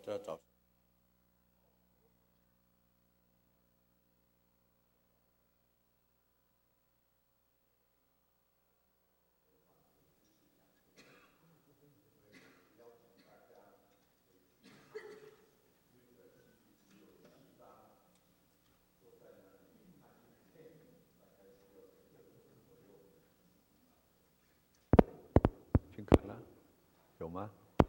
这早。已经看了，有吗？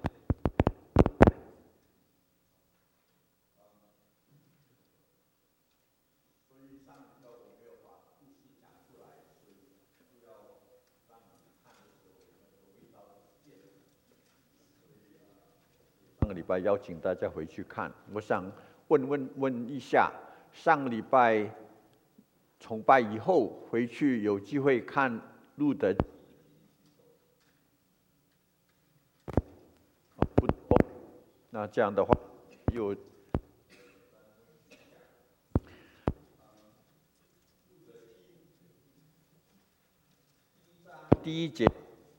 上个礼拜邀请大家回去看，我想问一下，上个礼拜崇拜以后回去有机会看路德？不多，那这样的话有第一节。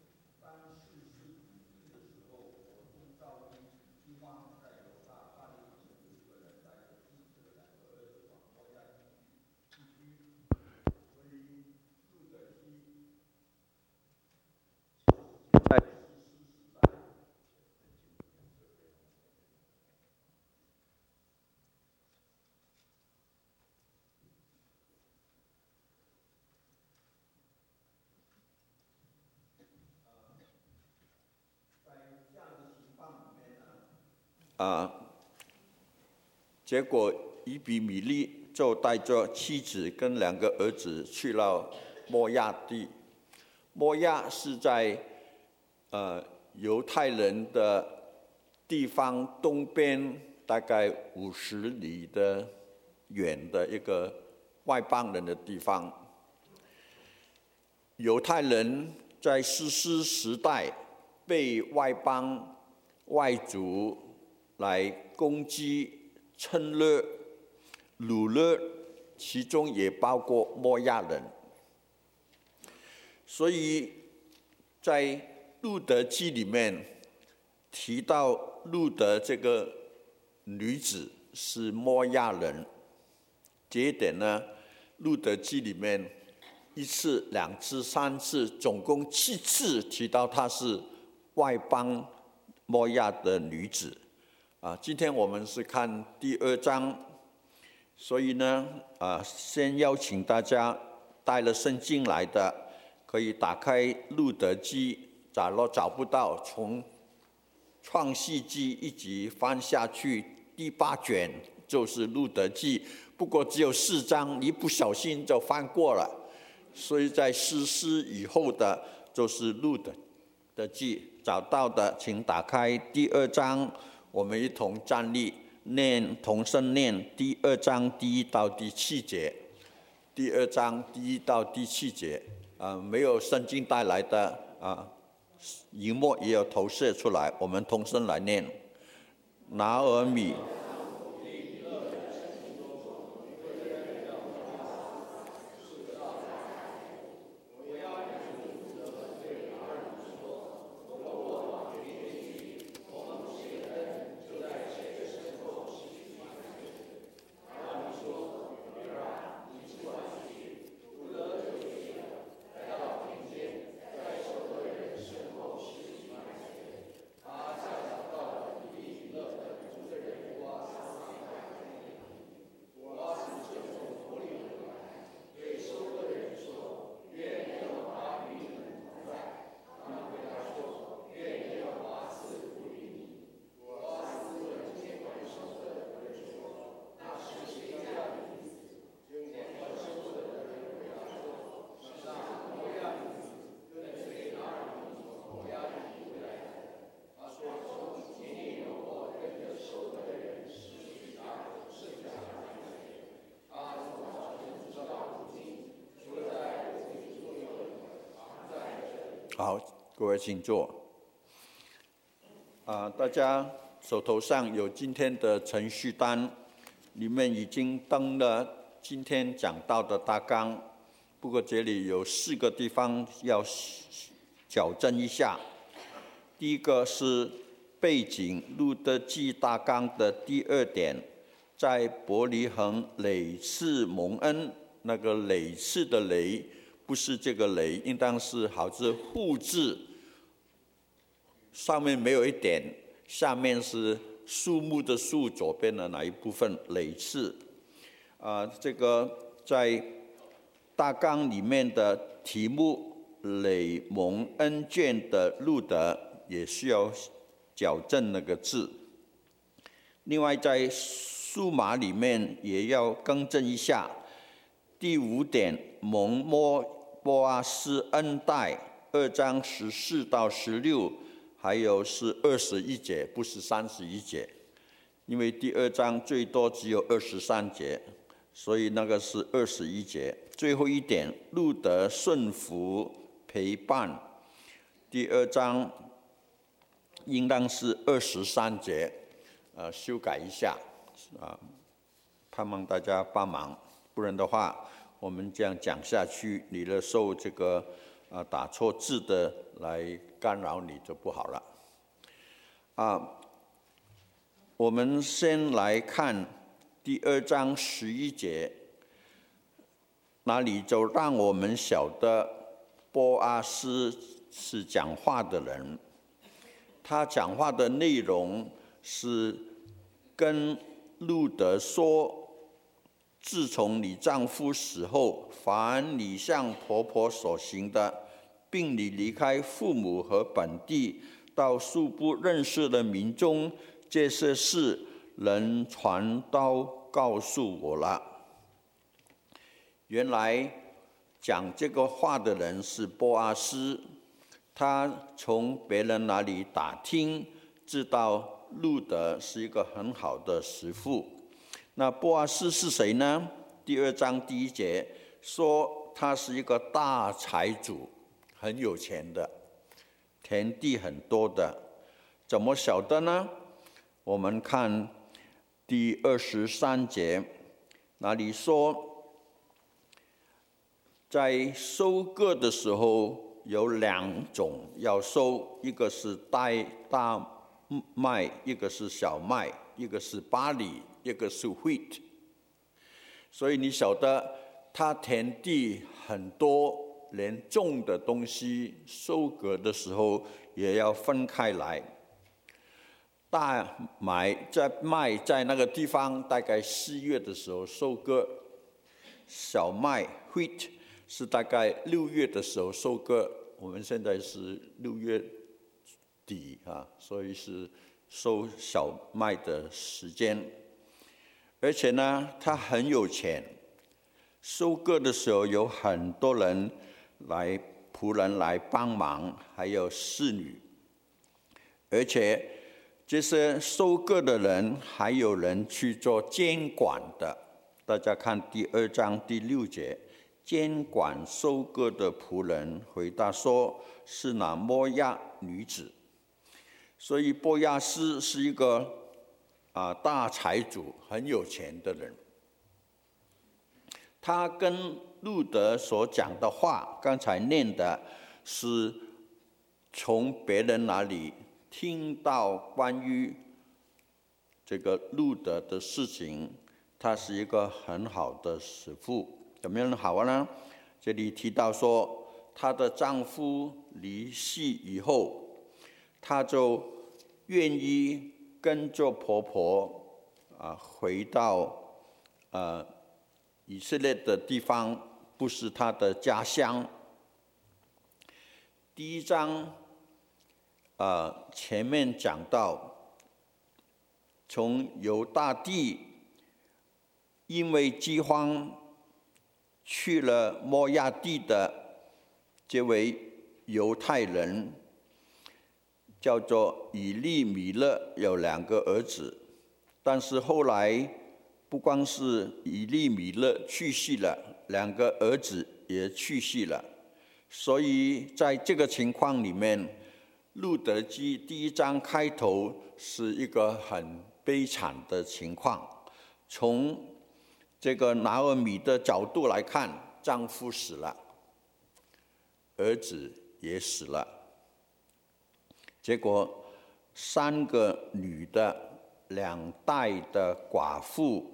结果以比米利就带着妻子跟2个儿子去了摩亚地。摩亚是在犹太人的地方东边大概50里的远的一个外邦人的地方。犹太人在士师时代被外邦外族来攻击、侵略、掳掠，其中也包括摩亚人。所以在路德记里面提到路德这个女子是摩亚人，这一点呢，路德记里面1次、2次、3次，总共7次提到她是外邦摩亚的女子。今天我们是看第2章，所以呢，先邀请大家带了圣经来的，可以打开路德记，假如找不到，从创世纪一直翻下去，第8卷就是路德记，不过只有4章，你不小心就翻过了。所以在士师以后的就是路德的记，找到的请打开第2章，我们一同站立同声念第2章第1到第7节。第2章第1到第7节，没有圣经带来的荧幕也有投射出来，我们同声来念。拿俄米好，各位请坐。大家手头上有今天的程序单，里面已经登了今天讲到的大纲，不过这里有4个地方要矫正一下。第一个是背景，路德记大纲的第2点，在伯利恒累次蒙恩，那个累次的累不是这个累，应当是好似户字，上面没有一点，下面是树木的树，左边的哪一部分累次这个在大纲里面的题目累蒙恩卷的路德也需要矫正那个字。另外在数码里面也要更正一下，第5点蒙波阿斯恩待2章14到16，还有是21节，不是31节，因为第2章最多只有23节，所以那个是21节。最后一点，路德顺服陪伴，第2章应当是23节，修改一下盼望大家帮忙，不然的话我们这样讲下去，你的受这个打错字的来干扰你就不好了。我们先来看第2章11节，那里就让我们晓得波阿斯是讲话的人，他讲话的内容是跟路德说，自从你丈夫死后，凡你向婆婆所行的，并你离开父母和本地，到素不认识的民中，这些事人传都告诉我了。原来讲这个话的人是波阿斯，他从别人那里打听，知道路德是一个很好的媳妇。那波阿斯是谁呢？第2章第1节说他是一个大财主，很有钱的，田地很多的。怎么晓得呢？我们看第23节，那里说在收割的时候有2种要收，一个是大麦，一个是小麦，一个是barley，一个是 wheat。 所以你晓得他田地很多，连种的东西收割的时候也要分开来。大麦在那个地方大概4月的时候收割，小麦 wheat 是大概6月的时候收割，我们现在是6月底所以是收小麦的时间。而且呢，他很有钱，收割的时候有很多人仆人来帮忙，还有侍女，而且这些收割的人还有人去做监管的。大家看第2章第6节，监管收割的仆人回答说，是那摩押女子。所以波亚斯是一个大财主，很有钱的人。他跟路德所讲的话，刚才念的是从别人那里听到关于这个路德的事情。她是一个很好的媳妇，怎么样好呢？这里提到说，她的丈夫离世以后，她就愿意跟着婆婆回到以色列的地方，不是她的家乡。第1章前面讲到，从犹大地因为饥荒去了摩押地的这位犹太人叫做以利米勒，有2个儿子，但是后来不光是以利米勒去世了，2个儿子也去世了。所以在这个情况里面，路德记第1章开头是一个很悲惨的情况。从这个拿俄米的角度来看，丈夫死了，儿子也死了，结果 3个女的2代的寡妇。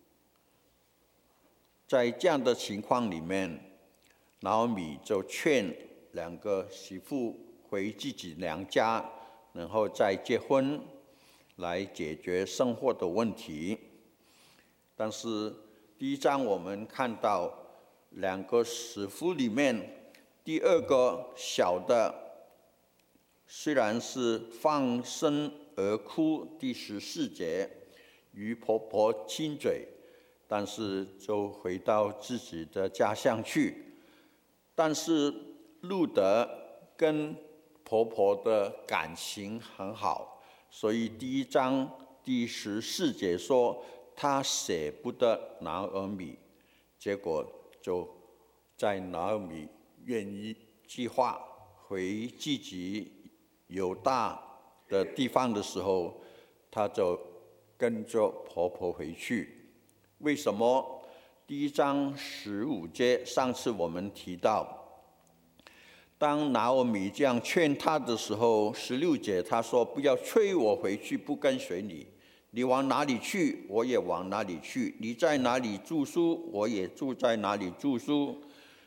在这样的情况里面，拿俄米就劝2个媳妇回自己娘家，然后再结婚，来解决生活的问题。但是第1章我们看到2个媳妇里面，第2个小的虽然是放声而哭，第14节与婆婆亲嘴，但是就回到自己的家乡去。但是路德跟婆婆的感情很好，所以第1章第14节说他舍不得拿俄米，结果就在拿俄米愿意计划回自己犹大的地方的时候，他就跟着婆婆回去。为什么？第1章15节，上次我们提到，当拿俄米这样劝他的时候，16节他说：“不要催我回去，不跟随你。你往哪里去，我也往哪里去；你在哪里住宿，我也住在哪里住宿。”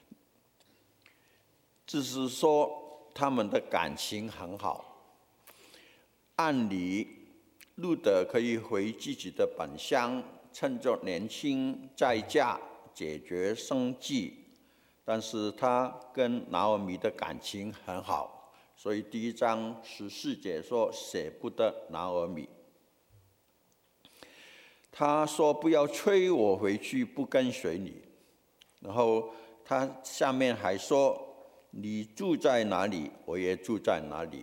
只是说他们的感情很好。按理路德可以回自己的本乡，趁着年轻再嫁，解决生计，但是他跟拿俄米的感情很好，所以第1章14节说舍不得拿俄米。他说：“不要催我回去，不跟随你。”然后他下面还说：“你住在哪里，我也住在哪里。”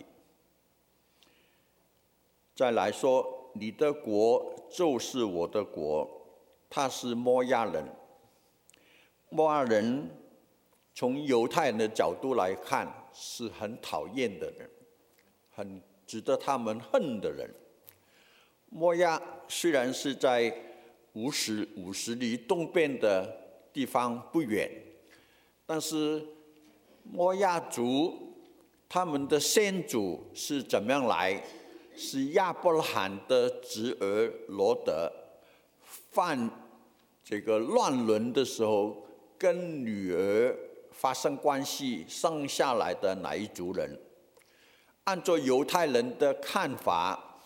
再来说：“你的国就是我的国。”他是摩押人。摩押人从犹太人的角度来看是很讨厌的人，很值得他们恨的人。摩押虽然是在50里东边的地方不远，但是摩押族他们的先祖是怎么样来？是亚伯拉罕的侄儿罗德犯这个乱伦的时候，跟女儿发生关系生下来的那一族人。按照犹太人的看法，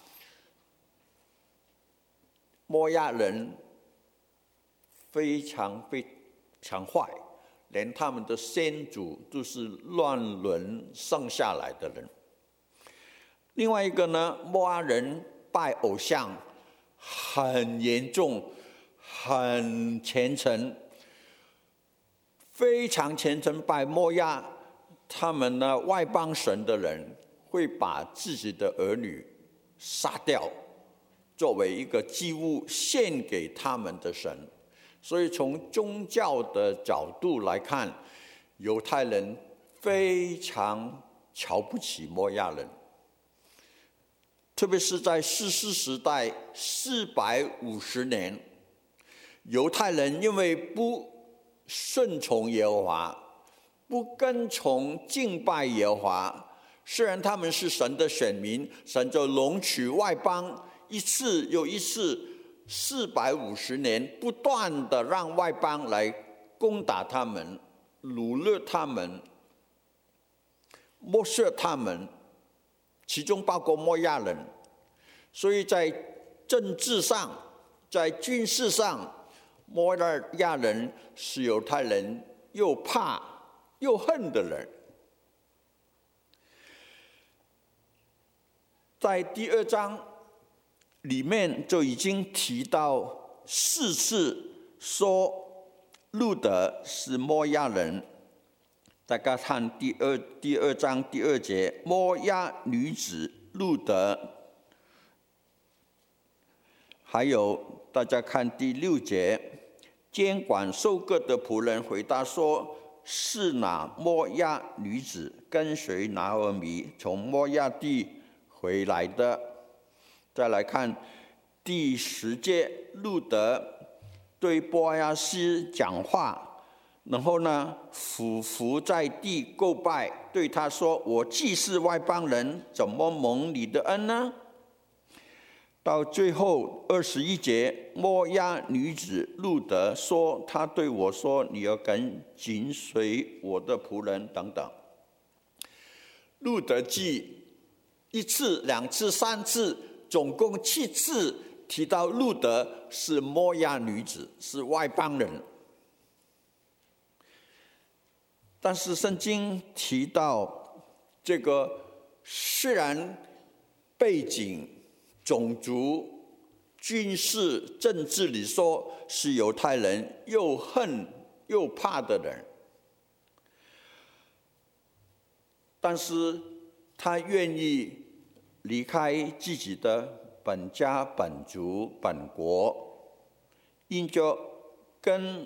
摩押人非常坏，连他们的先祖都是乱伦生下来的人。另外一个呢，摩押人拜偶像很严重，很虔诚，非常虔诚。拜摩押他们呢，外邦神的人会把自己的儿女杀掉，作为一个祭物献给他们的神。所以从宗教的角度来看，犹太人非常瞧不起摩押人。特别是在士师时代450年，犹太人因为不顺从耶和华，不跟从敬拜耶和华，虽然他们是神的选民，神就容许外邦一次又一次450年不断的让外邦来攻打他们，掳掠他们，剥削他们，其中包括摩押人。所以在政治上，在军事上，摩押人是犹太人又怕又恨的人。在第2章里面就已经提到4次说路德是摩押人。大家看第二章第2节，摩押女子路德。还有大家看第6节，监管收割的仆人回答说：“是哪摩押女子跟随拿俄米从摩押地回来的？”再来看第10节，路德对波阿斯讲话， 然后呢，俯伏在地叩拜，对他说：“我既是外邦人，怎么蒙你的恩呢？”到最后21节，摩押女子路得说：“她对我说，你要紧随我的仆人等等。”路得记1次、2次、3次，总共7次提到路得是摩押女子，是外邦人。但是圣经提到这个，虽然背景、种族、军事、政治里说是犹太人，又恨又怕的人，但是他愿意离开自己的本家、本族、本国，因着跟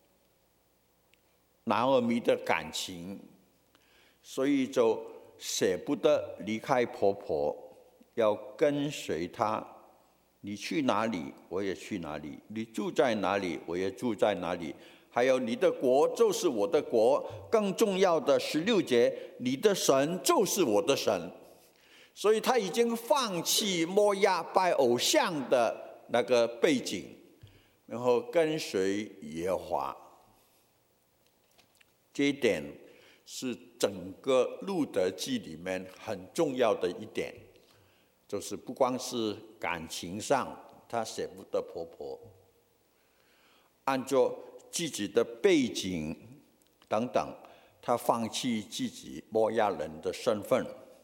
拿俄米的感情，所以就舍不得离开婆婆，要跟随她。你去哪里，我也去哪里；你住在哪里，我也住在哪里。还有你的国就是我的国，更重要的16节，你的神就是我的神。所以他已经放弃摩押拜偶像的那个背景，然后跟随耶和华。这一点是整个路得记里面很重要的一点，就是不光是感情上他舍不得婆婆，按照自己的背景等等，他放弃自己摩押人的身份。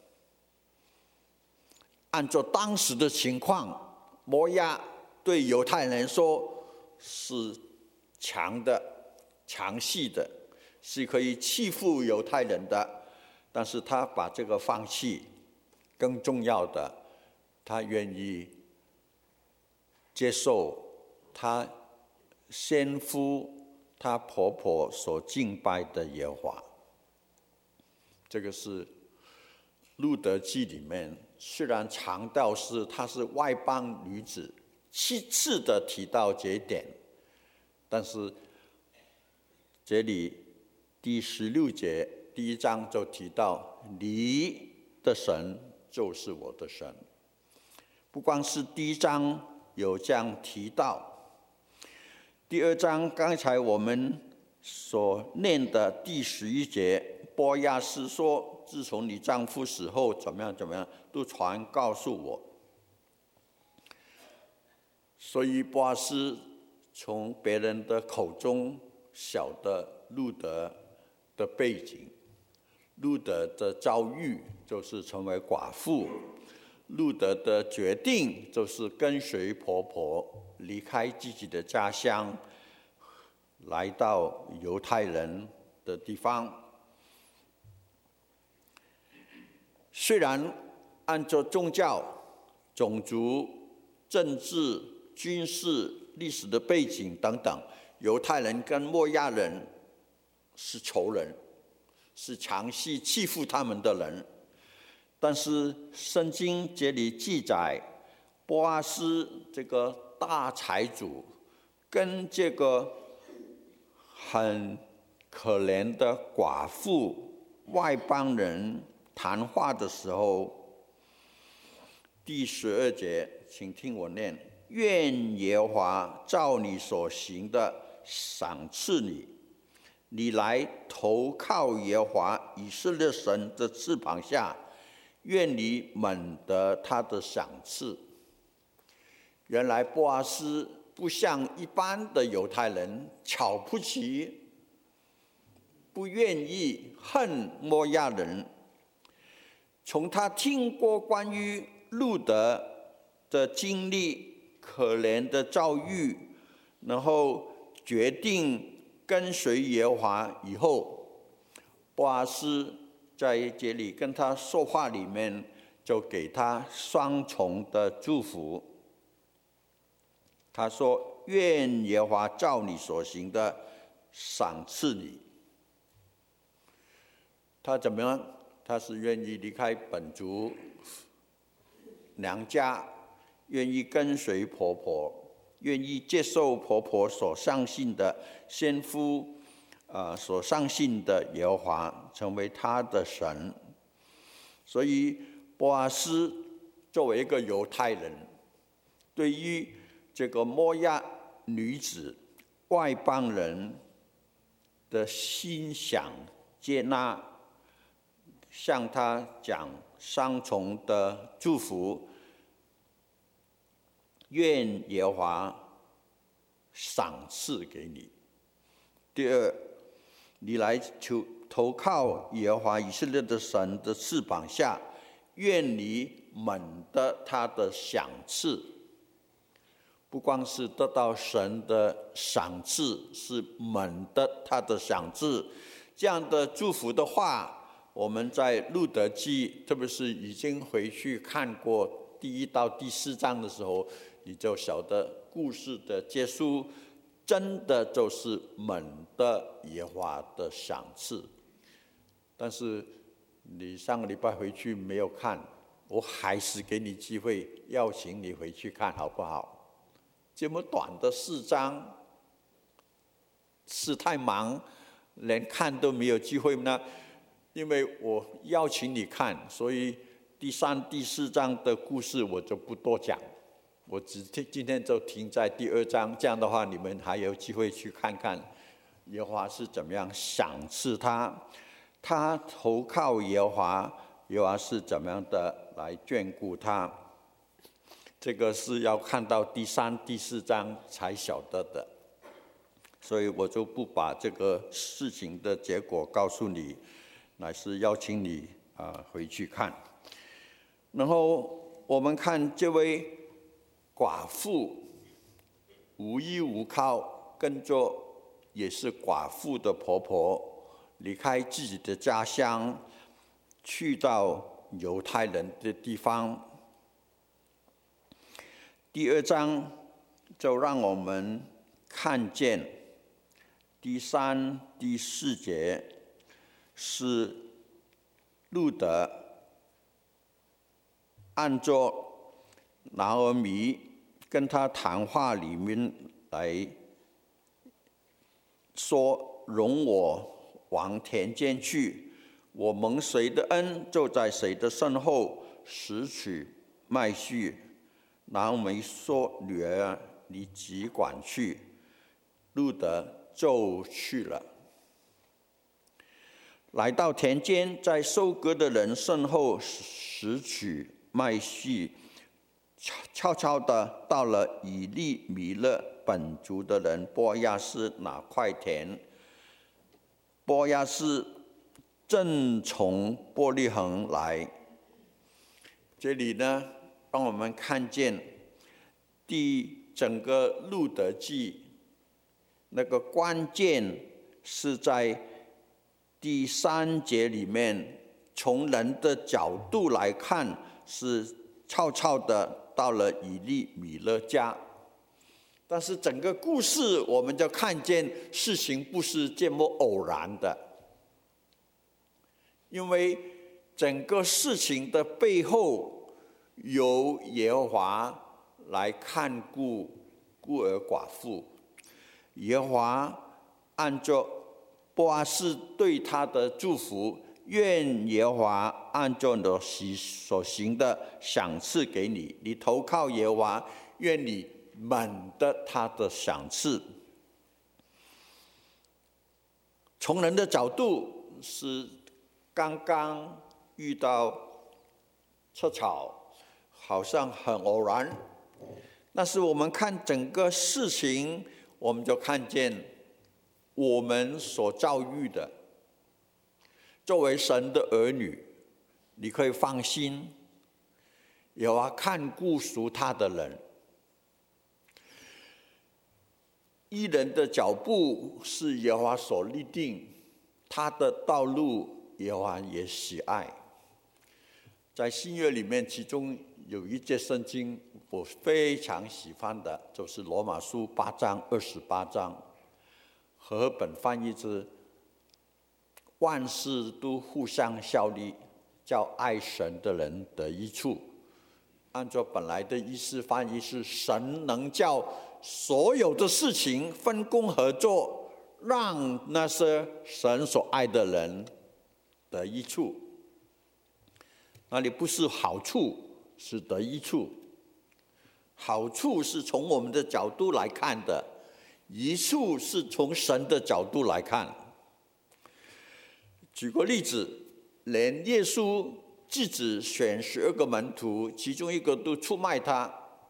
按照当时的情况，摩押对犹太人说是强的、强势的，是可以欺负犹太人的，但是他把这个放弃。更重要的，他愿意接受他先夫、他婆婆所敬拜的耶和华。这个是路得记里面虽然强调是她是外邦女子，7次的提到这一点，但是这里第16节第1章就提到你的神就是我的神。不光是第1章有这样提到，第2章刚才我们所念的第11节，波亚斯说：“自从你丈夫死后，怎么样怎么样，都传告诉我。”所以波亚斯从别人的口中晓得路得的背景，路得的遭遇就是成为寡妇，路得的决定就是跟随婆婆离开自己的家乡，来到犹太人的地方。虽然按照宗教、种族、政治、军事、历史的背景等等，犹太人跟摩押人是仇人，是强势欺负他们的人，但是圣经这里记载，波阿斯这个大财主跟这个很可怜的寡妇外邦人谈话的时候，第12节，请听我念：愿耶和华照你所行的赏赐你，你来投靠耶和华以色列神的翅膀下，愿你蒙得他的赏赐。原来波阿斯不像一般的犹太人瞧不起、不愿意、恨摩押人。从他听过关于路得的经历、可怜的遭遇，然后决定跟随耶和华以后，波阿斯在这里跟他说话里面，就给他双重的祝福。他说：愿耶和华照你所行的赏赐你。他怎么样？他是愿意离开本族娘家，愿意跟随婆婆，愿意接受婆婆所相信的先夫所相信的耶和华成为他的神。所以波阿斯作为一个犹太人，对于这个摩押女子外邦人的欣赏接纳，向他讲双重的祝福，愿耶和华赏赐给你。第二，你来投靠耶和华以色列的神的翅膀下，愿你蒙得他的赏赐。不光是得到神的赏赐，是蒙得他的赏赐。这样的祝福的话，我们在路德记，特别是已经回去看过第1到第4章的时候，你就晓得故事的结束真的就是蒙得耶和华的赏赐。但是你上个礼拜回去没有看，我还是给你机会，邀请你回去看好不好？这么短的4章，是太忙连看都没有机会呢？因为我邀请你看，所以第3、第4章的故事我就不多讲，我今天就停在第2章。这样的话，你们还有机会去看看耶和华是怎么样赏赐他，他投靠耶和华，耶和华是怎么样的来眷顾他。这个是要看到第3、第4章才晓得的，所以我就不把这个事情的结果告诉你，乃是邀请你回去看。然后我们看这位寡妇无依无靠，跟着也是寡妇的婆婆离开自己的家乡，去到犹太人的地方。第2章就让我们看见第3、第4节是路德按照拿俄米跟他谈话里面来说，容我往田间去，我蒙谁的恩，就在谁的身后拾取麦穗。拿俄米说，女儿，你只管去。路德就去了，来到田间，在收割的人身后拾取麦穗，悄悄地到了以利米勒本族的人波亚斯那块田。波亚斯正从伯利恒来。这里呢，让我们看见整个路德记那个关键是在第3节里面，从人的角度来看，是悄悄的到了以利米勒家。但是整个故事我们就看见事情不是这么偶然的，因为整个事情的背后由耶和华来看顾孤儿寡妇。耶和华按照波阿斯对他的祝福，愿耶和华按照你所行的赏赐给你。你投靠耶和华，愿你蒙得他的赏赐。从人的角度是刚刚遇到赤草，好像很偶然，但是我们看整个事情，我们就看见我们所遭遇的，作为神的儿女，你可以放心，耶和华看顾属他的人。义人的脚步是耶和华所立定，他的道路耶和华也喜爱。在新约里面，其中有一节圣经我非常喜欢的，就是罗马书8章28章，和本翻译是万事都互相效力，叫爱神的人得益处。按照本来的意思翻译是，神能叫所有的事情分工合作， 让那些神所爱的人得益处。那里不是好处，是得益处。好处是从我们的角度来看的，益处是从神的角度来看。举个例子，连耶稣自己选12个门徒，其中一个都出卖他，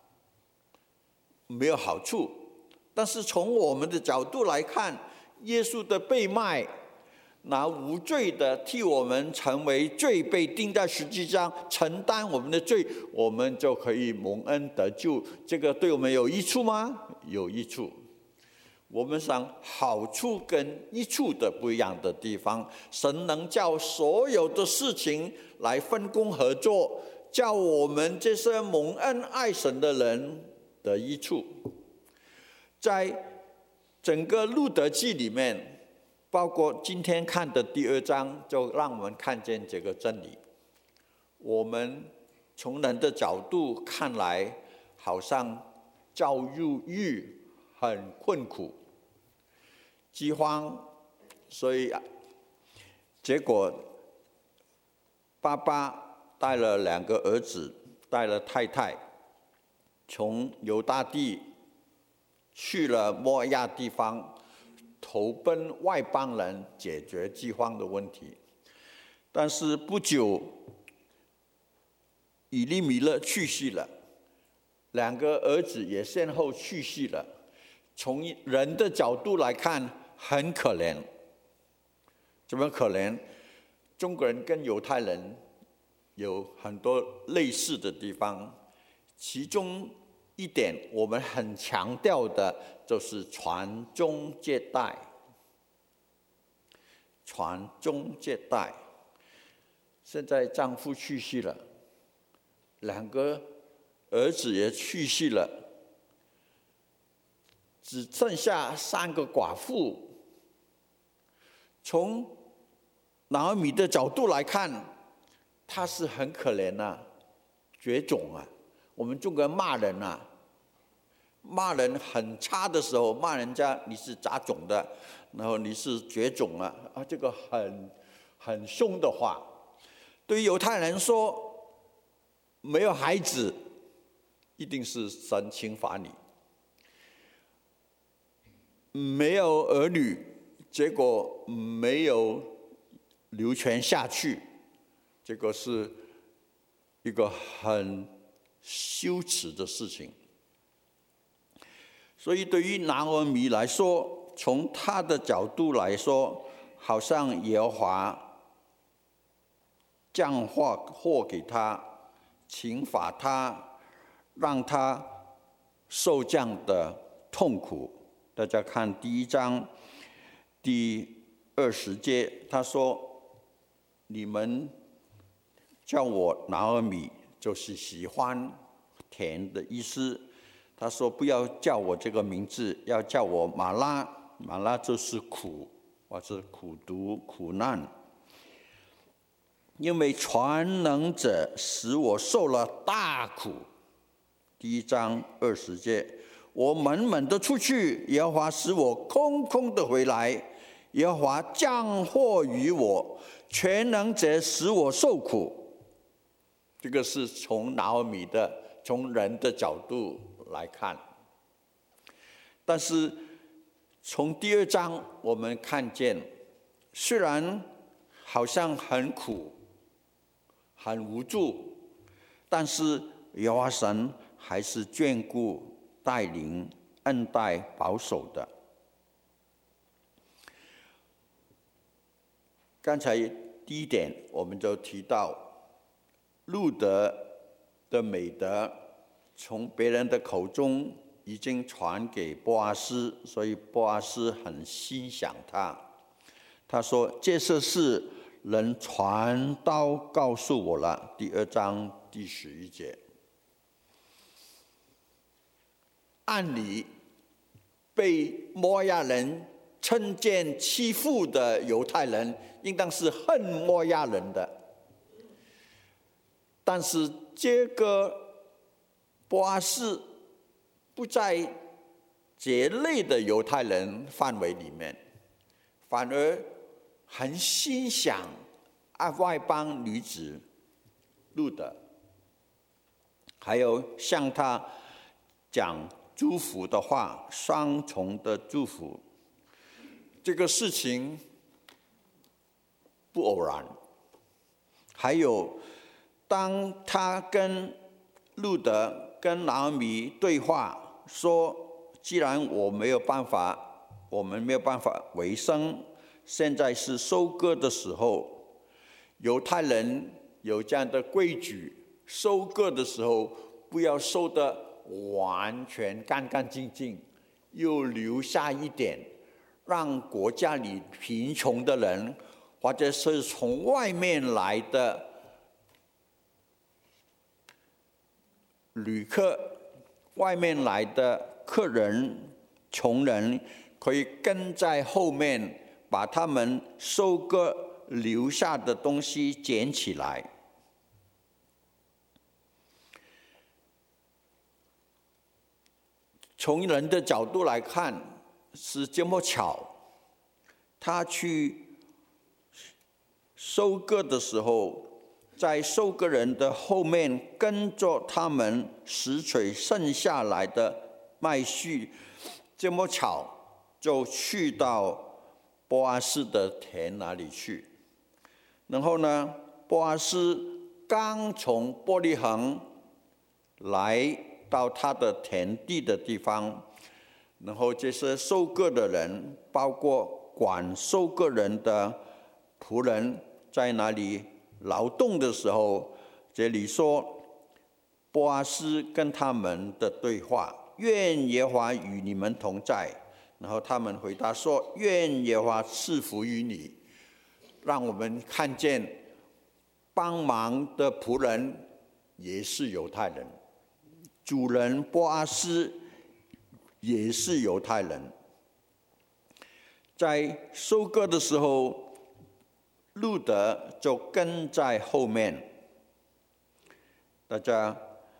没有好处。但是从我们的角度来看，耶稣的被卖，拿无罪的替我们成为罪，被钉在十字架承担我们的罪，我们就可以蒙恩得救。这个对我们有益处吗？有益处。我们想好处跟益处的不一样的地方，神能叫所有的事情来分工合作，叫我们这些蒙恩爱神的人得益处。在整个路德记里面，包括今天看的第2章，就让我们看见这个真理。我们从人的角度看来，好像教育很困苦，饥荒，所以结果爸爸带了2个儿子，带了太太，从犹大地去了摩亚地方，投奔外邦人，解决饥荒的问题。但是不久，以利米勒去世了，2个儿子也先后去世了。从人的角度来看，很可怜。怎么可怜？中国人跟犹太人有很多类似的地方，其中一点我们很强调的就是传宗接代。传宗接代，现在丈夫去世了，2个儿子也去世了，只剩下3个寡妇。从拿俄米的角度来看，她是很可怜啊，绝种啊。我们中国人骂人啊，骂人很差的时候，骂人家你是杂种的，然后你是绝种啊，这个很凶的话。对于犹太人说，没有孩子，一定是神刑罚你；没有儿女，结果没有流传下去，这个是一个很羞耻的事情。所以对于拿俄米来说，从他的角度来说，好像耶和华降祸给他，惩罚他，让他受这样的痛苦。大家看第1章第20节，他说：“你们叫我拿俄米，就是喜欢甜的意思。”他说：“不要叫我这个名字，要叫我马拉。马拉就是苦，或者苦毒、苦难。因为全能者使我受了大苦。”第1章20节，我满满的出去，耶和华使我空空的回来。耶和华降祸于我，全能者使我受苦。这个是从拿俄米的，从人的角度来看。但是从第2章我们看见，虽然好像很苦很无助，但是耶和华神还是眷顾带领恩待保守的。刚才第1点我们就提到路德的美德从别人的口中已经传给波阿斯，所以波阿斯很欣赏他。他说：“这些事人传道告诉我了。”第2章第11节。按理被摩亚人称见欺负的犹太人，应当是恨摩亚人的。但是这个波阿斯不在这类的犹太人范围里面， 反而很欣赏外邦女子路德，还有向她讲祝福的话，双重的祝福。这个事情不偶然。还有，当他跟路德跟拿俄米对话，说既然我们没有办法为生，现在是收割的时候，犹太人有这样的规矩，收割的时候不要收得完全干干净净，又留下一点，让国家里贫穷的人，或者是从外面来的旅客、外面来的客人、穷人，可以跟在后面，把他们收割留下的东西捡起来。从人的角度来看，是这么巧，他去收割的时候，在收割人的后面跟着他们拾取剩下来的麦穗，这么巧就去到波阿斯的田那里去。然后呢，波阿斯刚从伯利恒来到他的田地的地方，然后这些收割的人，包括管收割人的仆人，在那里劳动的时候，这里说波阿斯跟他们的对话，愿耶和华与你们同在。然后他们回答说，愿耶和华赐福于你。让我们看见帮忙的仆人也是犹太人，主人波阿斯也是犹太人。在收割的时候，路德就跟在后面。大家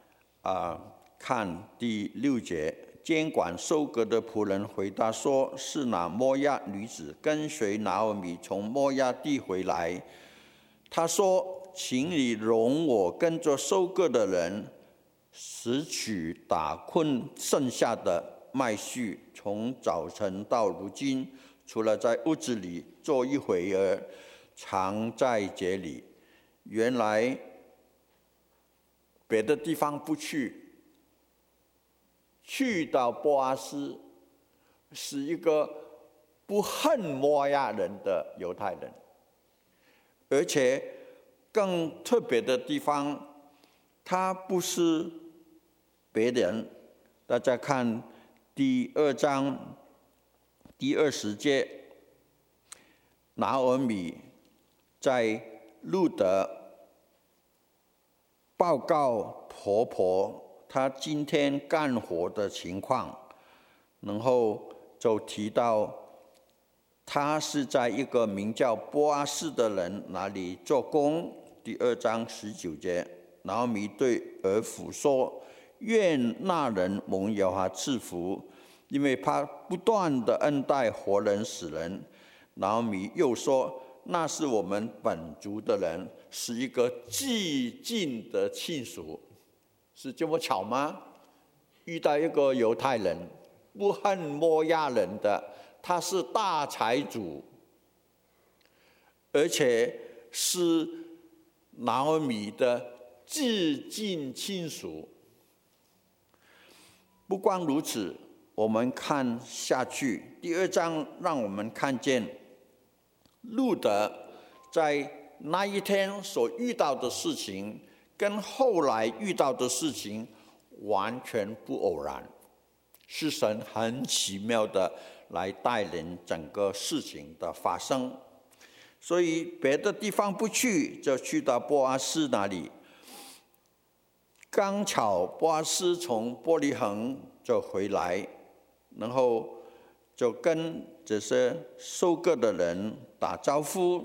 看第6节，监管收割的仆人回答说，是那摩押女子跟随拿俄米从摩押地回来。他说，请你容我跟着收割的人拾取打困剩下的麦穗，从早晨到如今，除了在屋子里坐一会儿，常在这里。原来别的地方不去，去到波阿斯，是一个不恨摩押人的犹太人。而且更特别的地方，他不是别人。大家看第2章第20节，拿俄米在路德报告婆婆她今天干活的情况，然后就提到她是在一个名叫波阿斯的人那里做工。第2章19节，拿俄米对儿妇说，愿那人蒙耶和华赐福，因为他不断的恩待活人死人。拿俄米又说，那是我们本族的人，是一个既近的亲属。是这么巧吗？遇到一个犹太人，不恨摩押人的，他是大财主，而且是拿俄米的至近亲属。不光如此，我们看下去，第2章让我们看见路德在那一天所遇到的事情，跟后来遇到的事情完全不偶然，是神很奇妙的来带领整个事情的发生。所以别的地方不去，就去到波阿斯那里。刚巧波阿斯从伯利恒就回来，然后就跟这些收割的人打招呼。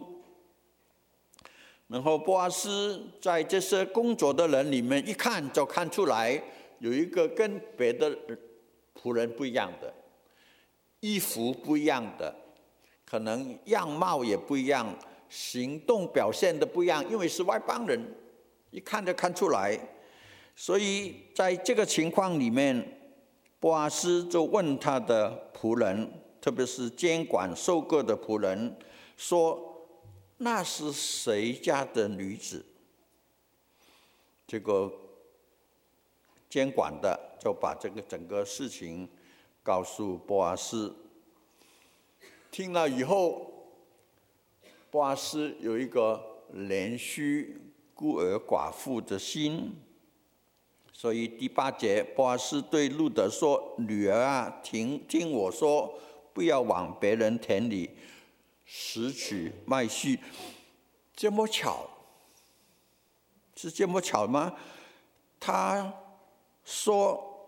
然后波阿斯在这些工作的人里面一看就看出来，有一个跟别的仆人不一样的，衣服不一样的， 可能样貌也不一样，行动表现的不一样，因为是外邦人，一看就看出来。所以在这个情况里面，波阿斯就问他的仆人，特别是监管收割的仆人，说：“那是谁家的女子？”这个监管的就把这个整个事情告诉波阿斯。听了以后，波阿斯有一个怜恤孤儿寡妇的心，所以第8节，波阿斯对路得说：“女儿啊，听我说，不要往别人田里拾取麦穗。”这么巧，是这么巧吗？他说：“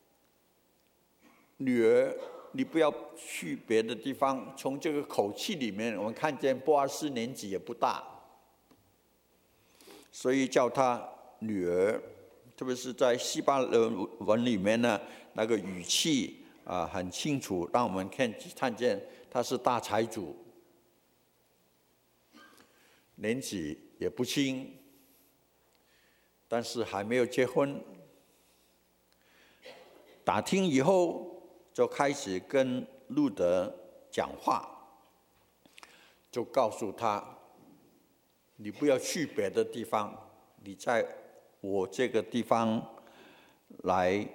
女儿，你不要去别的地方。”从这个口气里面，我们看见波阿斯年纪也不大，所以叫他女儿。特别是在希伯来文里面呢，那个语气很清楚，让我们看见他是大财主，年纪也不轻，但是还没有结婚。打听以后，就开始跟路得讲话，就告诉他：“你不要去别的地方，你在我这个地方来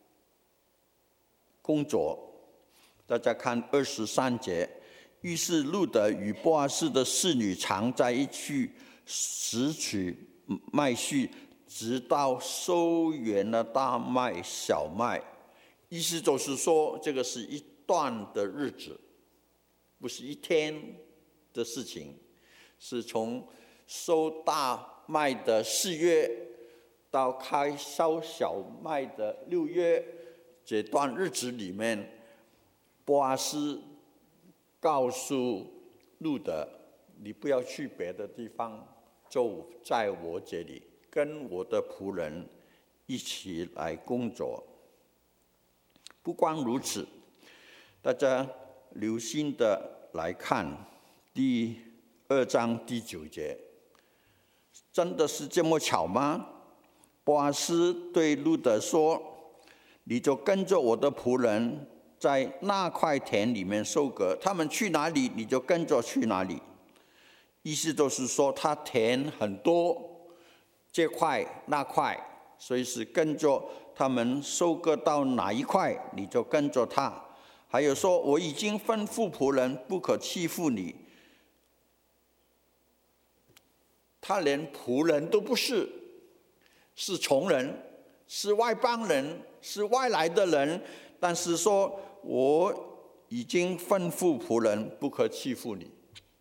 工作。”大家看23节，于是路得与波阿斯的侍女常在一起拾取麦穗，直到收圆了大麦、小麦。意思就是说，这个是一段的日子，不是一天的事情，是从收大麦的4月到开收小麦的6月，这段日子里面，波阿斯告诉路得：“你不要去别的地方，就在我这里，跟我的仆人一起来工作。”不光如此，大家留心的来看第2章第9节，真的是这么巧吗？波阿斯对路得说：“你就跟着我的仆人，在那块田里面收割，他们去哪里，你就跟着去哪里。”意思就是说，他田很多，这块那块，所以是跟着他们收割到哪一块，你就跟着他。还有说：“我已经吩咐仆人不可欺负你。”他连仆人都不是，是穷人，是外邦人，是外来的人。但是说：“我已经吩咐仆人不可欺负你。”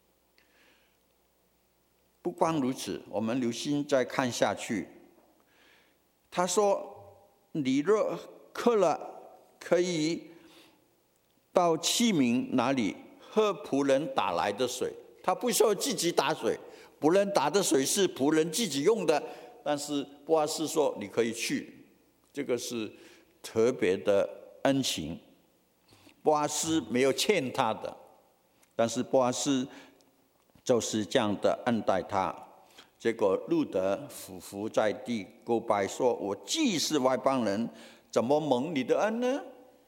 不光如此，我们留心再看下去。他说：“你若渴了，可以到器皿那里喝仆人打来的水。”他不说自己打水，仆人打的水是仆人自己用的。但是波阿斯说：“你可以去。”这个是特别的恩情。波阿斯没有欠他的，但是波阿斯就是这样的恩待他。结果路得俯伏在地叩拜说：“我既是外邦人，怎么蒙你的恩呢？”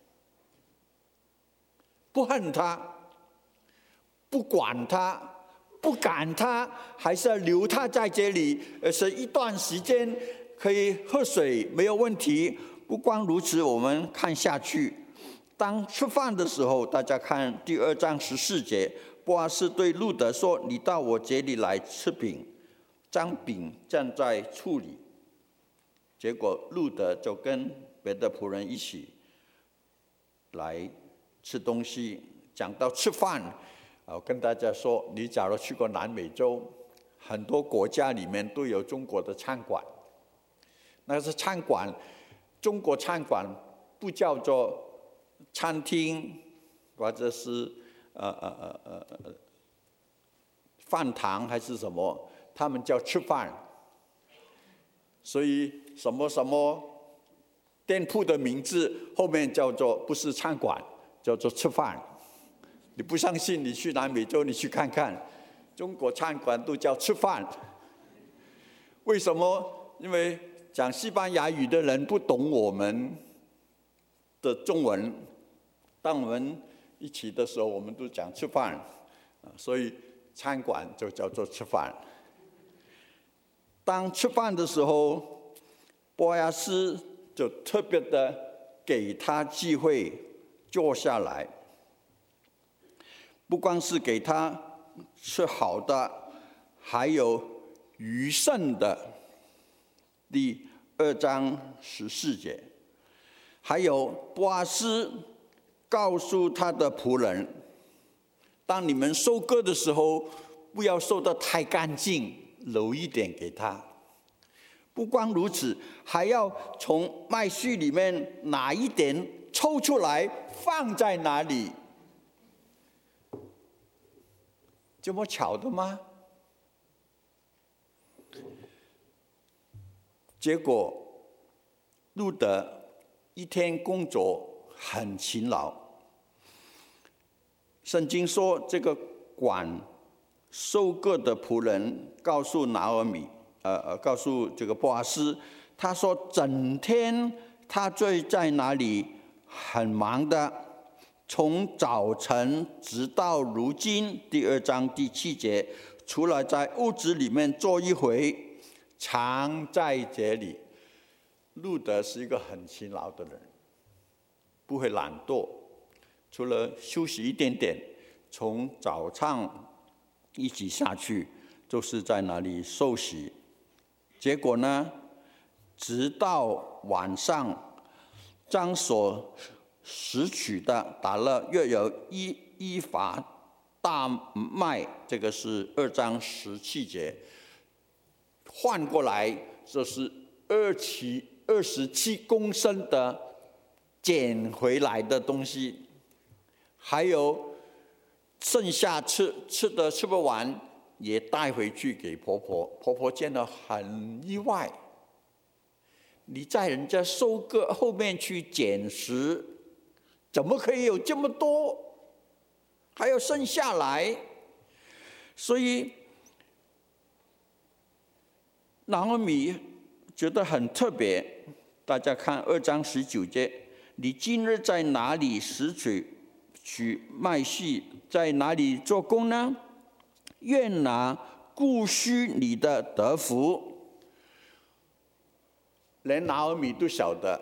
不恨他，不管他，不赶他，还是要留他在这里，而是一段时间可以喝水没有问题。不光如此，我们看下去，当吃饭的时候，大家看第2章14节，波阿斯对路得说：“你到我这里来吃饼。”将饼站在处里，结果路得就跟别的仆人一起来吃东西。讲到吃饭，我跟大家说，你假如去过南美洲，很多国家里面都有中国的餐馆。那是餐馆，中国餐馆不叫做餐厅，或者是饭堂还是什么，他们叫吃饭。所以什么什么店铺的名字后面叫做不是餐馆，叫做吃饭。 你不相信，你去南美洲，你去看看，中国餐馆都叫吃饭。为什么？因为讲西班牙语的人不懂我们的中文，当我们一起的时候，我们都讲吃饭，所以餐馆就叫做吃饭。当吃饭的时候，波阿斯就特别的给他机会坐下来，不光是给他吃好的，还有余剩的。第2章14节，还有波阿斯告诉他的仆人，当你们收割的时候，不要收得太干净，留一点给他。不光如此，还要从麦穗里面拿一点抽出来，放在哪里？这么巧的吗？结果路德一天工作很勤劳。圣经说，这个管收割的仆人告诉拿俄米，告诉这个波阿斯，他说整天他就在那里很忙的，从早晨直到如今。第2章第7节，除了在屋子里面坐一回，常在这里。路德是一个很勤劳的人，不会懒惰，除了休息一点点，从早上一起下去，就是在那里受洗。结果呢，直到晚上，将所拾取的打了约有一法大麦，这个是2章17节。换过来，这是27公升的捡回来的东西，还有剩下吃的吃不完，也带回去给婆婆。婆婆见了很意外，你在人家收割后面去捡食，怎么可以有这么多，还要剩下来？所以拿俄米觉得很特别。大家看2章19节，你今日在哪里拾取麦穗，在哪里做工呢？愿拿顾须你的得福。连拿俄米都晓得，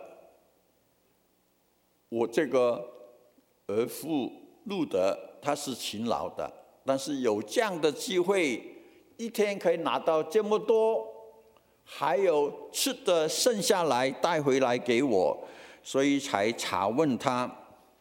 我这个儿妇路德他是勤劳的，但是有这样的机会，一天可以拿到这么多，还有吃的剩下来带回来给我，所以才查问他。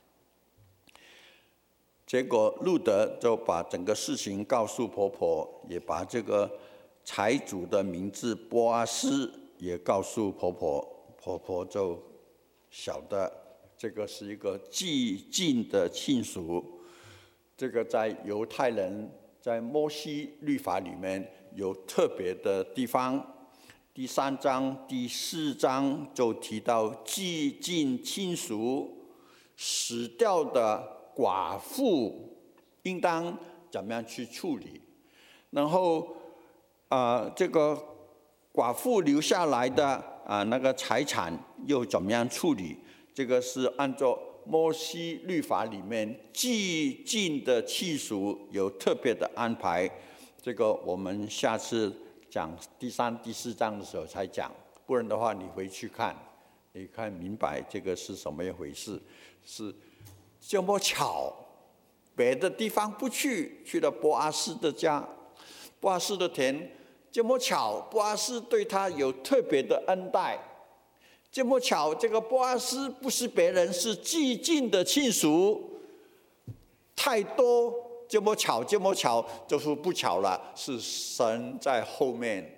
结果路德就把整个事情告诉婆婆，也把这个财主的名字波阿斯也告诉婆婆，婆婆就晓得这个是一个既近的亲属。这个在犹太人在摩西律法里面有特别的地方。第3章、第4章就提到既近亲属死掉的寡妇应当怎么样去处理，然后这个寡妇留下来的那个财产又怎么样处理？这个是按照摩西律法里面既近的亲属有特别的安排。这个我们下次讲第3、第4章的时候才讲，不然的话你回去看，你看明白这个是什么一回事。是这么巧，别的地方不去，去了波阿斯的家，波阿斯的田。这么巧，波阿斯对他有特别的恩待。这么巧，这个波阿斯不是别人，是既近的亲属。太多，这么巧，就是不巧了，是神在后面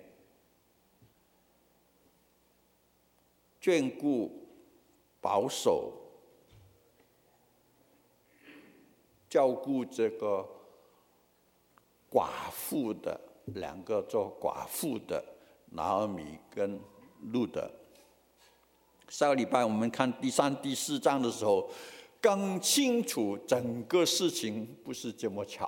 眷顾、保守、照顾这个寡妇的2个做寡妇的拿俄米跟路德。上个礼拜我们看第3、第4章的时候， 更清楚整个事情不是这么巧，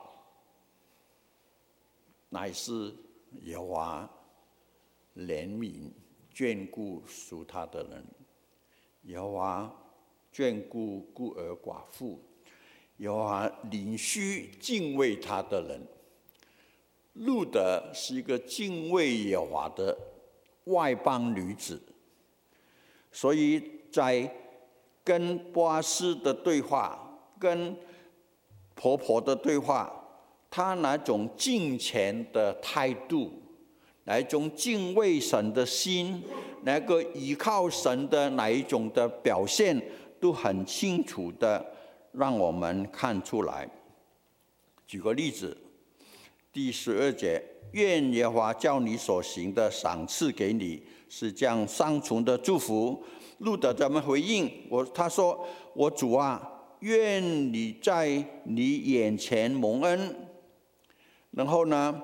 乃是耶和华怜悯眷顾属他的人，耶和华眷顾孤儿寡妇，耶和华领须敬畏他的人。路得是一个敬畏耶和华的外邦女子，所以在跟波阿斯的对话，跟婆婆的对话，她那种敬虔的态度，那一种敬畏神的心，那个依靠神的哪一种的表现，都很清楚的让我们看出来。举个例子，第12节，愿耶和华叫你所行的赏赐给你，是这样双重的祝福。路得怎么回应他说：我主啊，愿你在你眼前蒙恩。然后呢，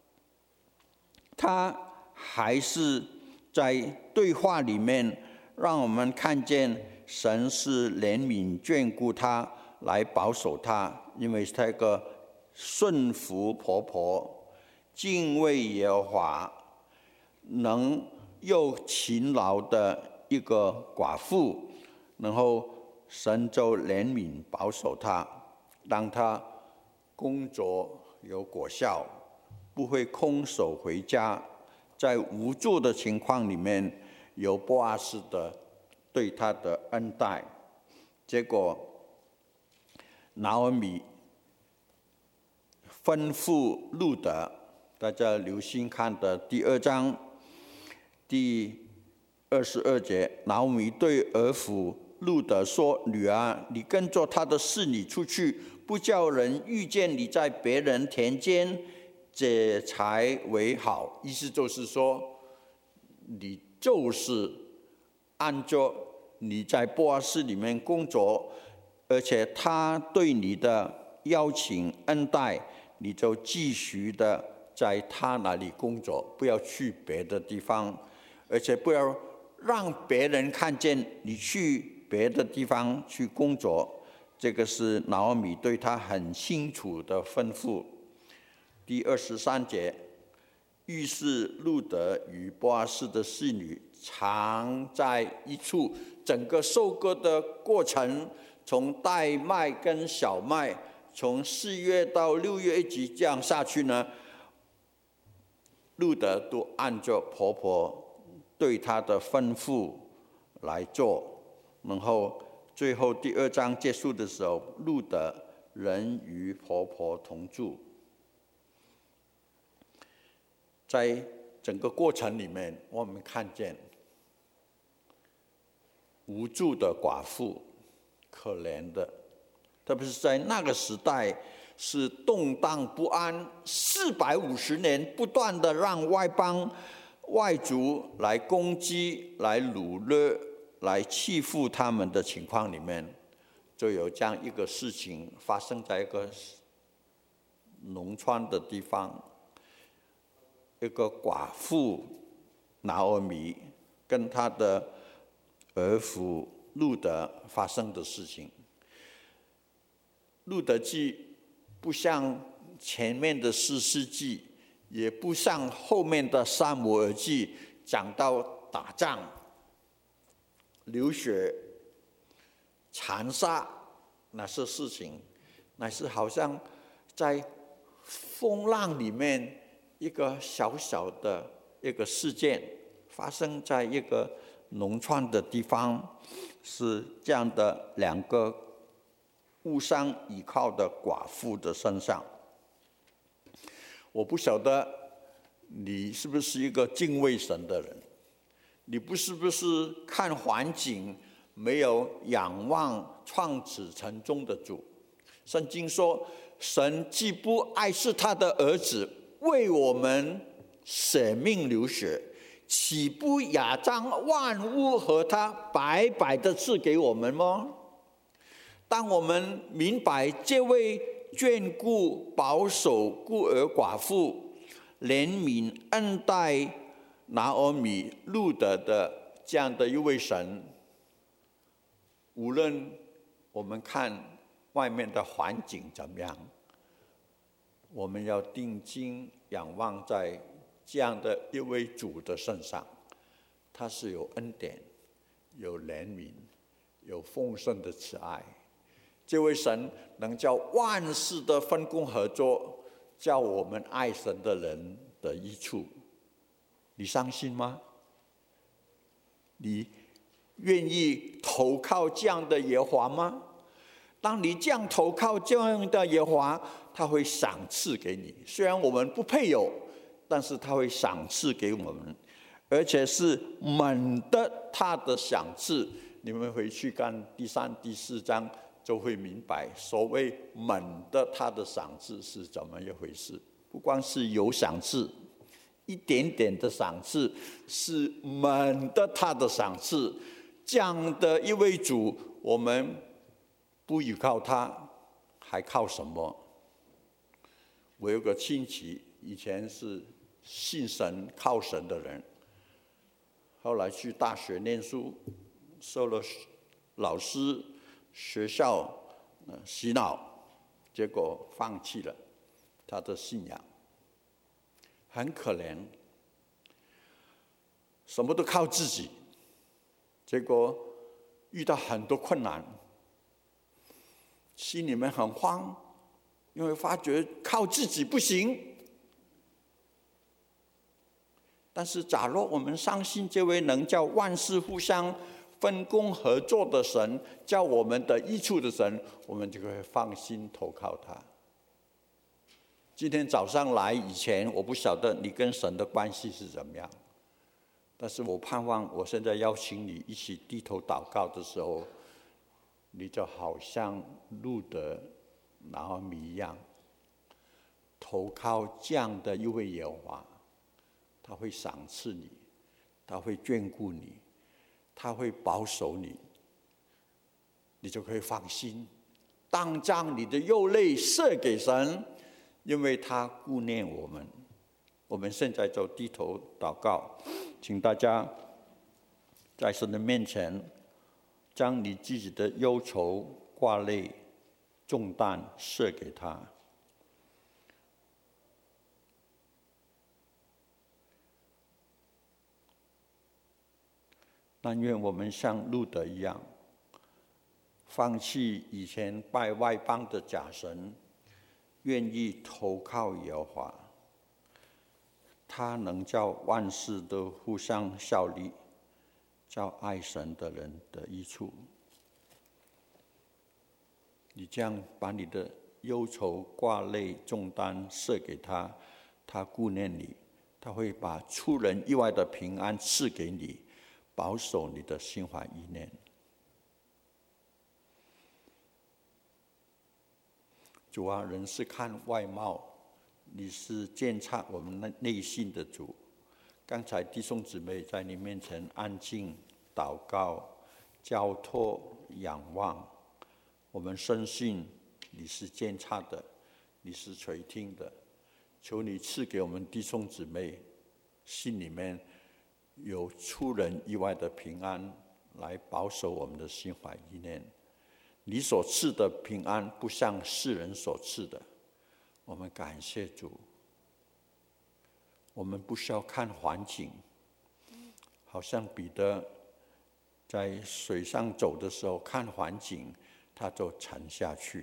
他还是在对话里面让我们看见神是怜悯眷顾他，来保守他，因为他一个顺服婆婆，敬畏耶和华，能又勤劳的一个寡妇，然后神就怜悯保守他，让他工作有果效，不会空手回家，在无助的情况里面有波阿斯的对他的恩待。结果拿俄米吩咐路得，大家留心看的第2章第22节，拿俄米对儿妇路得说：女儿，你跟着他的侍女出去，不叫人遇见你在别人田间，这才为好。意思就是说，你就是按照你在波阿斯里面工作，而且他对你的邀请恩待，你就继续的在他那里工作，不要去别的地方，而且不要让别人看见你去别的地方去工作。这个是拿俄米对他很清楚的吩咐。第23节，于是路得与波阿斯的侍女常在一处。整个收割的过程，从大麦跟小麦，从4月到6月一直这样下去呢，路得都按照婆婆对他的吩咐来做。然后最后第2章结束的时候，路得仍与婆婆同住。在整个过程里面，我们看见无助的寡妇，可怜的，特别是在那个时代是动荡不安，450年不断的让外邦外族来攻击、来掳掠、来欺负他们的情况里面，就有这样一个事情发生在一个农村的地方，一个寡妇拿俄米跟她的儿妇路得发生的事情。路得记不像前面的士师记，也不像后面的撒母耳记讲到打仗、流血、残杀那些事情，乃是好像在风浪里面一个小小的一个事件，发生在一个农村的地方，是这样的2个互相依靠的寡妇的身上。我不晓得你是不是一个敬畏神的人，你是不是看环境没有仰望创始成终的主？圣经说，神既不爱惜他的儿子，为我们舍命流血，岂不亚将万物和他白白的赐给我们吗？当我们明白这位眷顾保守孤儿寡妇、怜悯恩待拿俄米路得的这样的一位神，无论我们看外面的环境怎么样，我们要定睛仰望在这样的一位主的身上，他是有恩典、有怜悯、有丰盛的慈爱。这位神能叫万事的分工合作，叫我们爱神的人得益处。你相信吗？你愿意投靠这样的耶和华吗？当你这样投靠这样的耶和华，他会赏赐给你。虽然我们不配有，但是他会赏赐给我们，而且是猛的他的赏赐。你们回去看第3、第4章，就会明白所谓猛的他的赏赐是怎么一回事。不光是有赏赐，一点点的赏赐，是猛的他的赏赐。这样的一位主，我们不依靠他，还靠什么？我有个亲戚，以前是信神、靠神的人，后来去大学念书，受了老师、学校洗脑，结果放弃了他的信仰，很可怜，什么都靠自己，结果遇到很多困难，心里面很慌，因为发觉靠自己不行。但是假若我们相信这位能叫万事互相分工合作的神，叫我们的益处的神，我们就会放心投靠他。今天早上来以前，我不晓得你跟神的关系是怎么样，但是我盼望我现在邀请你一起低头祷告的时候，你就好像路得拿俄米一样，投靠这样的一位耶和华，他会赏赐你，他会眷顾你，他会保守你，你就可以放心，当将你的忧泪射给神，因为他顾念我们。我们现在就低头祷告，请大家在神的面前，将你自己的忧愁、挂累、重担射给他。但愿我们像路得一样，放弃以前拜外邦的假神，愿意投靠耶和华。他能叫万事都互相效力，叫爱神的人得益处。你这样把你的忧愁、挂累、重担射给他，他顾念你，他会把出人意外的平安赐给你，保守你的心怀意念。主啊，人是看外貌，你是鉴察我们内心的主。刚才弟兄姊妹在你面前安静祷告、交托、仰望，我们深信你是鉴察的，你是垂听的。求你赐给我们弟兄姊妹心里面有出人意外的平安，来保守我们的心怀意念。你所赐的平安不像世人所赐的，我们感谢主。我们不需要看环境，好像彼得在水上走的时候，看环境他就沉下去。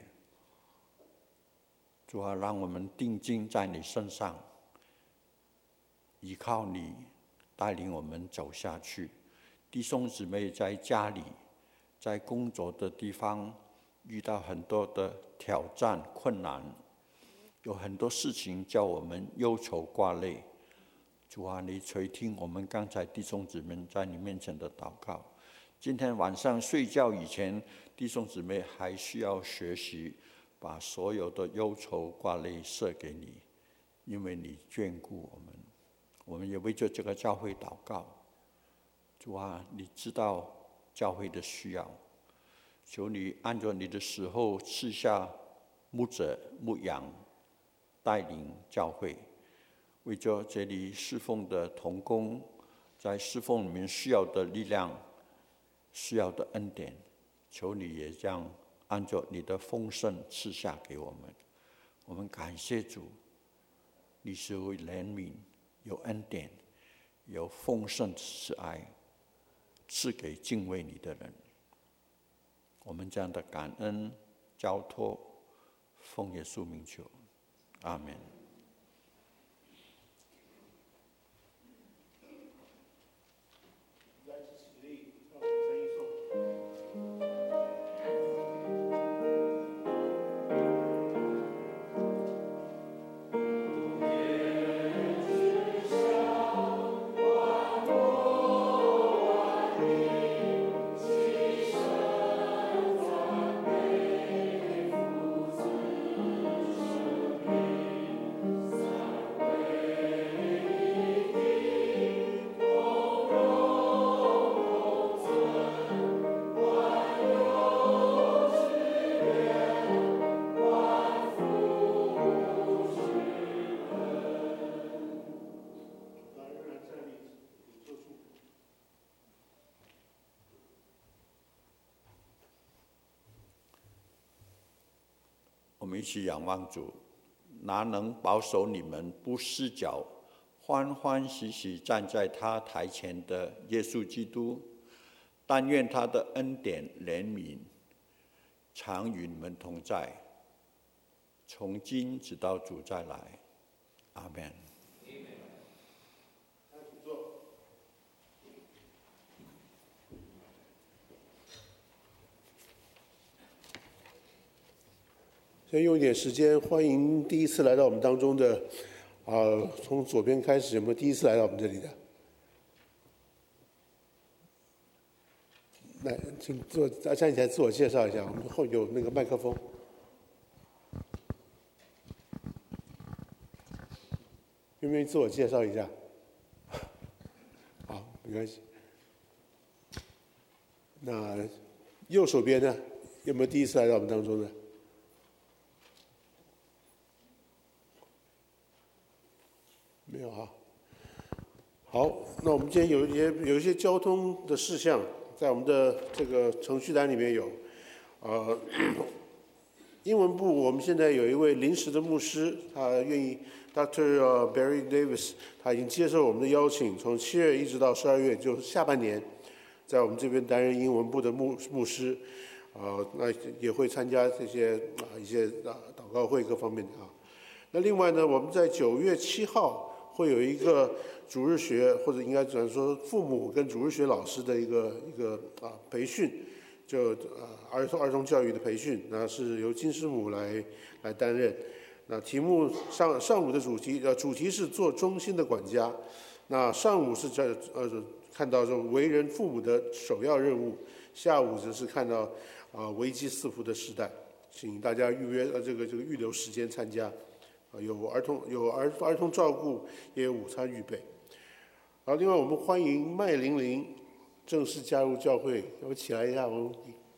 主啊，让我们定睛在你身上，依靠你带领我们走下去。弟兄姊妹在家里，在工作的地方遇到很多的挑战困难，有很多事情叫我们忧愁挂累。主啊，你垂听我们刚才弟兄姊妹在你面前的祷告。今天晚上睡觉以前，弟兄姊妹还需要学习把所有的忧愁挂累射给你，因为你眷顾我们。我们也为着这个教会祷告。主啊，你知道教会的需要，求你按照你的时候赐下牧者牧养，带领教会。为着这里侍奉的同工，在侍奉里面需要的力量，需要的恩典，求你也将按照你的丰盛赐下给我们。我们感谢主，你是有怜悯、有恩典、有丰盛慈爱，赐给敬畏你的人。我们这样的感恩交托，奉耶稣名求，阿们。我们一起仰望主，哪能保守你们不失脚，欢欢喜喜站在他台前的耶稣基督？但愿他的恩典怜悯常与你们同在，从今直到主再来。阿们。 先用一点时间欢迎第一次来到我们当中的，从左边开始，有没有第一次来到我们这里的？来，请站起来自我介绍一下，我们后有那个麦克风。愿不愿意自我介绍一下？好，没关系。那右手边呢，有没有第一次来到我们当中的？没有啊。好，那我们今天有一些交通的事项，在我们的这个程序单里面有，英文部我们现在有一位临时的牧师，他愿意 Dr. Barry Davis， 他已经接受我们的邀请，从7月一直到12月，就是下半年，在我们这边担任英文部的牧师，那也会参加这些一些祷告会各方面的啊。那另外呢，我们在9月7号会有一个主日学，或者应该讲说父母跟主日学老师的一个培训，就儿童教育的培训，那是由金师母来担任。那题目上午的主题是做忠心的管家，那上午是看到说为人父母的首要任务，下午则是看到危机四伏的时代，请大家预约这个预留时间参加。有儿童照顾，也有午餐预备。另外我们欢迎麦玲玲正式加入教会，要不起来一下？我们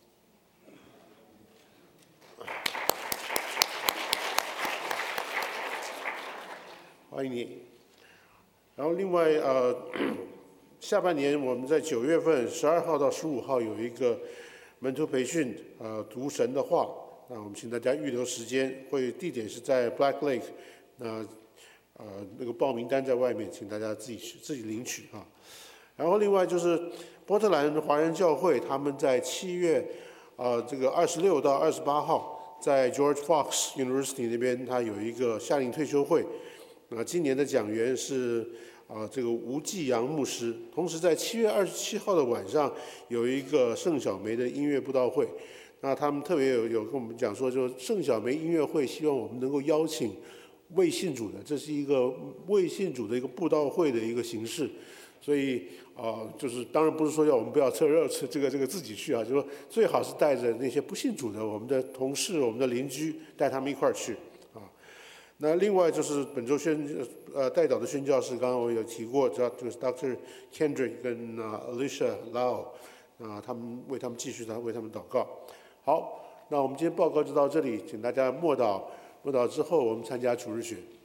欢迎你。然后另外下半年我们在9月份12号到15号有一个门徒培训，读神的话。那我们请大家预留时间，地点是在 Black Lake， 那个报名单在外面，请大家自己领取啊。然后另外就是波特兰华人教会，他们在7月这个26到28号，在 George Fox University 那边，他有一个夏令退休会。今年的讲员是这个吴继阳牧师，同时在7月27号的晚上有一个盛小梅的音乐布道会。那他们特别有跟我们讲说，就盛小梅音乐会，希望我们能够邀请未信主的，这是一个未信主的一个布道会的一个形式。所以就是当然不是说要我们不要这个自己去啊，就说最好是带着那些不信主的我们的同事、我们的邻居，带他们一块儿去啊。那另外就是本周代祷的宣教士，刚刚我有提过，就是 Dr. Kendrick 跟Alicia Lau， 他们为他们继续为他们祷告。好，那我们今天报告就到这里，请大家默祷之后，我们参加主日学。